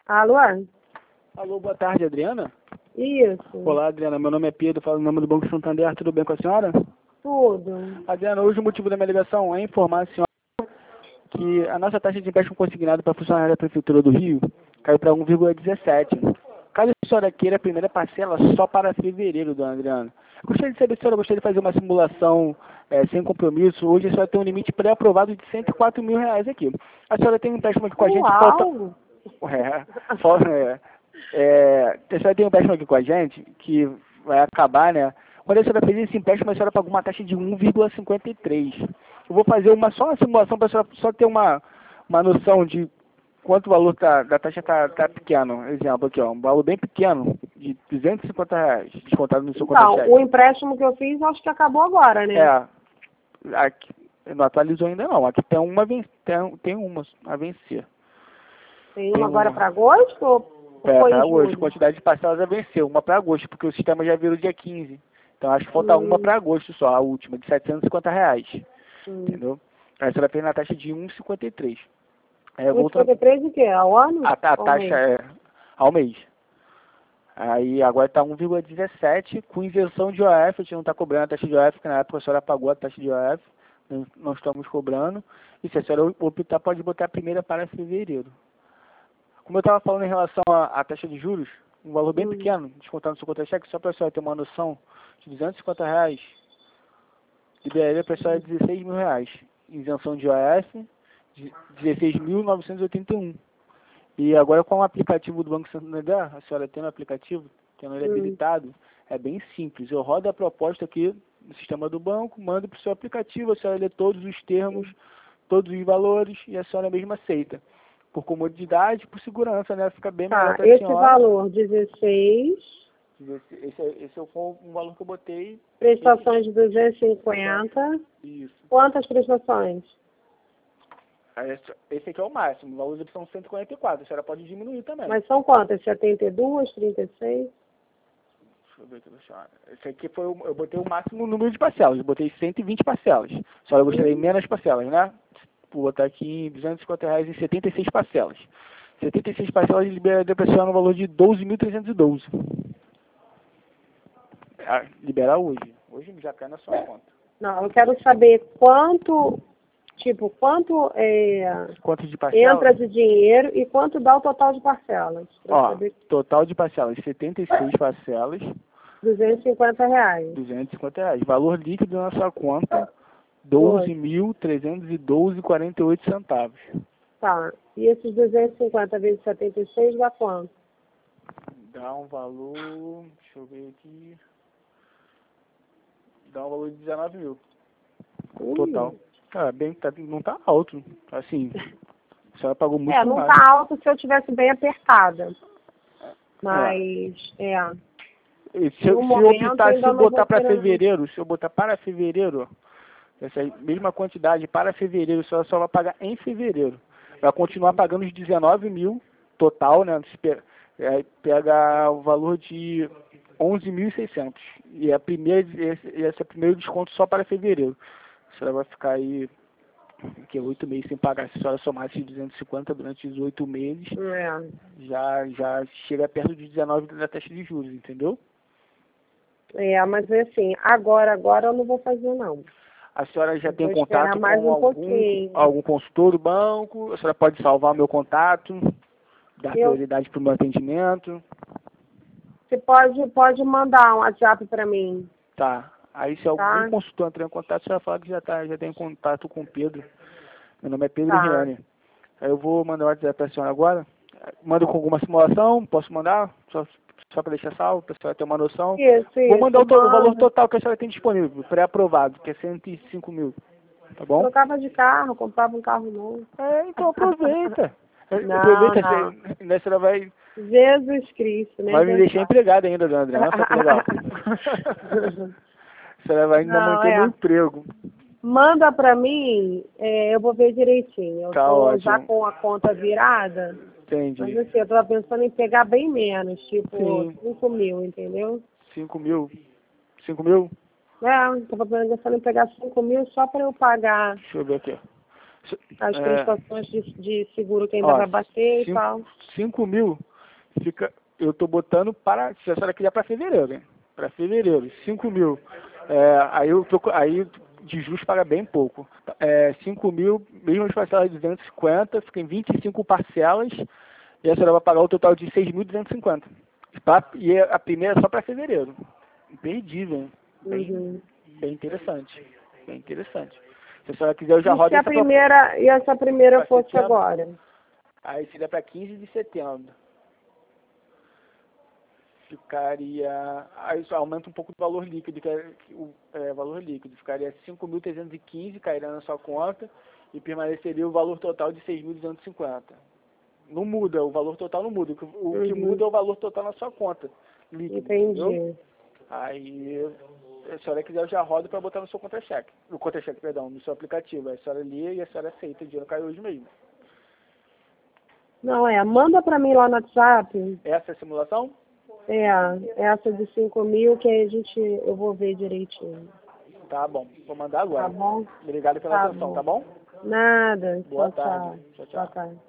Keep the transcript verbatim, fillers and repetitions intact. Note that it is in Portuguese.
Alô? Alô, boa tarde, Adriana. Isso. Olá, Adriana. Meu nome é Pedro, falo em nome do Banco Santander. Tudo bem com a senhora? Tudo. Adriana, hoje o motivo da minha ligação é informar a senhora que a nossa taxa de empréstimo consignado para funcionário da Prefeitura do Rio caiu para um vírgula dezessete. Caso a senhora queira a primeira parcela só para fevereiro, dona Adriana. Eu gostaria de saber se a senhora gostaria de fazer uma simulação é, sem compromisso. Hoje a senhora tem um limite pré-aprovado de cento e quatro mil reais aqui. A senhora tem um empréstimo aqui com a gente, falta... Uau! É, falta... É, é, a senhora tem um empréstimo aqui com a gente que vai acabar, né? Quando a senhora fez esse empréstimo, a senhora pagou uma taxa de um vírgula cinquenta e três. Eu vou fazer uma, só uma simulação para a senhora só ter uma, uma noção de quanto o valor tá, da taxa está tá pequeno. Exemplo aqui, ó, um valor bem pequeno, de duzentos e cinquenta reais, descontado no seu Então, conta-cheque. o empréstimo que eu fiz, acho que acabou agora, né? É, aqui, não atualizou ainda não. Aqui tem uma, ven- tem, tem uma a vencer. Tem Tem uma agora uma. para agosto ou É, foi para em agosto, julho? quantidade de parcelas a vencer, uma para agosto, porque o sistema já virou dia quinze. Então acho que falta uma Hum, para agosto só, a última, de setecentos e cinquenta reais. hum. Entendeu? Aí você vai ter na taxa de um vírgula cinquenta e três. É, voltando, um vírgula cinquenta e três o quê? Ao ano? a, a Ao taxa mês? é ao mês. Aí agora está um vírgula dezessete, com isenção de O F, a gente não está cobrando a taxa de O F, porque na época a senhora pagou a taxa de O F, não, não estamos cobrando. E se a senhora optar, pode botar a primeira para fevereiro. Como eu estava falando em relação à, à taxa de juros, um valor bem Hum. pequeno, descontando no seu conta-cheque, só para a senhora ter uma noção, de duzentos e cinquenta reais, liberaria para a senhora dezesseis mil reais. Isenção de O F, de dezesseis mil novecentos e oitenta e um. E agora com o aplicativo do Banco Santander, a senhora tendo o aplicativo, tendo ele Hum. habilitado, é bem simples. Eu rodo a proposta aqui no sistema do banco, mando para o seu aplicativo, a senhora lê todos os termos, todos os valores e a senhora mesma aceita. Por comodidade, por segurança, né? Fica bem melhor Tá, para a esse senhora. valor, dezesseis, Esse, esse, é- esse foi um valor que eu botei. prestações de duzentos e cinquenta. Isso. Quantas prestações? Aí Esse, esse aqui é o máximo. Os valores são cento e quarenta e quatro. A senhora pode diminuir também. Mas são quantas? setenta e duas, trinta e seis? Deixa eu ver aqui, deixa eu ver. Esse aqui foi o, eu botei o máximo número de parcelas. Eu botei cento e vinte parcelas. A senhora gostaria de Hum. menos parcelas, né? Vou botar aqui em duzentos e cinquenta reais em setenta e seis parcelas. setenta e seis parcelas liberaria para a senhora no valor de doze mil trezentos e doze. Ah, liberar hoje. Hoje já cai na sua conta. Não, eu quero saber quanto, tipo, quanto é, Quanto de parcelas? entra de dinheiro e quanto dá o total de parcelas. Pra eu Ó, saber total de parcelas, setenta e seis parcelas, duzentos e cinquenta reais. duzentos e cinquenta reais. Valor líquido na sua conta, doze mil trezentos e doze vírgula quarenta e oito centavos. Tá. E esses duzentos e cinquenta vezes setenta e seis dá quanto? Dá um valor, deixa eu ver aqui, dá um valor de dezenove mil, Ui. total. Ah, bem, tá, não tá alto, assim, a senhora pagou muito É, por não mais. tá alto se eu tivesse bem apertada. Mas, é. E se, eu- No se eu momento, optar, se ainda eu não vou botar para querer, não. fevereiro, se eu botar para fevereiro, essa mesma quantidade para fevereiro, só só vai pagar em fevereiro. Vai continuar pagando os dezenove mil total, né? Se pe- é, pega o valor de onze mil e seiscentos. E é a primeira, esse, esse é o primeiro desconto só para fevereiro. A senhora vai ficar aí que é oito meses sem pagar. Se a senhora somar esses duzentos e cinquenta durante os oito meses, É. já, já chega perto de dezenove da taxa de juros, entendeu? É, mas assim, agora, agora eu não vou fazer, não. A senhora já Eu tem vou esperar contato mais com um algum, pouquinho. algum consultor do banco? A senhora pode salvar o meu contato, dar Eu, prioridade para o meu atendimento? você pode, pode mandar um WhatsApp para mim, Tá. Aí se algum tá? consultor entrar em contato, você vai falar que já, tá, já tem contato com o Pedro. Meu nome é Pedro Tá. Riane. Aí eu vou mandar o WhatsApp para a senhora agora. Mando com alguma simulação, posso mandar? Só, só para deixar salvo, para a senhora ter uma noção. Isso, Vou isso, mandar o, to- o valor manda. total que a senhora tem disponível, pré-aprovado, que é cento e cinco mil. Tá bom? Trocava de carro, comprava um carro novo. É, então aproveita. Não, Aproveita, não. você, né, você vai, Jesus Cristo, nem vai me deixar pensar. empregado ainda, dona Adriana. Olha só que legal. Você vai ainda Não, manter meu é. emprego. Manda pra mim, é, eu vou ver direitinho. Eu Tá tô já ótimo. com a conta virada, mas Entendi. assim, eu tava pensando em pegar bem menos, tipo Sim. cinco mil, entendeu? Cinco mil. Cinco mil? É, eu tava pensando em pegar cinco mil só pra eu pagar. Deixa eu ver aqui. as É, prestações de, de seguro que ainda ó, vai bater e cinco, tal. cinco mil fica, eu tô botando para, se a senhora quiser para fevereiro, hein? Para fevereiro, cinco mil. É, aí eu tô, aí de juros paga bem pouco. É, cinco mil, mesmo as parcelas de duzentos e cinquenta, fica em vinte e cinco parcelas, e a senhora vai pagar o total de seis mil duzentos e cinquenta. Pra, e a primeira é só para fevereiro. Imperdível, hein? Bem, Uhum. bem interessante. Bem interessante. Se a senhora quiser, eu já E se rodo a essa primeira, e essa primeira para fosse setembro. agora? Aí seria para quinze de setembro. Ficaria. Aí isso aumenta um pouco do valor líquido, que é o é, valor líquido. Ficaria cinco mil trezentos e quinze, cairia na sua conta, e permaneceria o valor total de seis mil duzentos e cinquenta. Não muda, o valor total não muda. O que, o que Uhum. muda é o valor total na sua conta líquido, entendeu? Entendi. Aí, se a senhora quiser, eu já rodo para botar no seu contra-cheque. No contra-cheque, perdão, no seu aplicativo. Aí a senhora lia e a senhora aceita. O dinheiro cai hoje mesmo. Não, é, manda pra mim lá no WhatsApp, Essa é a simulação? é, essa de cinco mil, que aí a gente, eu vou ver direitinho. Tá bom, vou mandar Tá agora. bom? Obrigado pela Tá atenção, bom. tá bom? Nada. Boa Tchau, tarde. tchau. Tchau, Boa tchau. tarde.